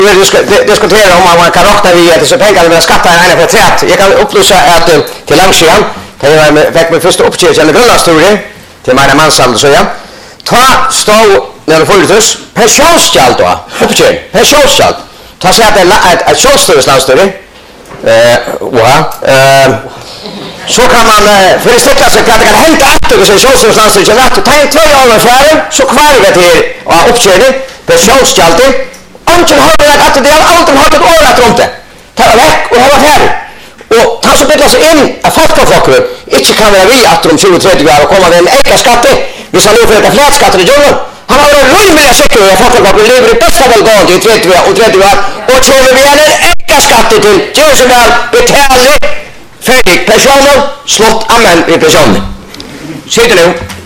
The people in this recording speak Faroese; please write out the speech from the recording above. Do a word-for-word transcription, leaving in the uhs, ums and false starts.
jag diskuterar om man kan räkna vid att så pengar med skatta en för trätt. Jag kan upplysa att till Langsjön, det var fick min första uppköp eller grundlagstorie till mina mansal så ja. Ta stå när det fördes pensionsskald då. Uppköp. Pensionsskald. Ta sig att ett ett självstyrelselandstorie. Eh va. Eh så kan man föreställa sig att det kan hända att det så självstyrelselandstorie att ta två år för så kvar det till och uppköp pensionsskald. Anton har det att det är Anton har ett år att runt. Ta väck och ha färdig. Och ta så bättre sig in att folkfolk inte kan vara vi att de tjugo trettio år och komma med en eka skatt. Vi ska nu för ett flätskatt i jorden. Han har varit rymliga säker att folkfolk lever i bästa välgång i trettio och trettio år och tror vi är en eka skatt till Jerusalem betalar färdig personer slott amen i personer. Sitter nu.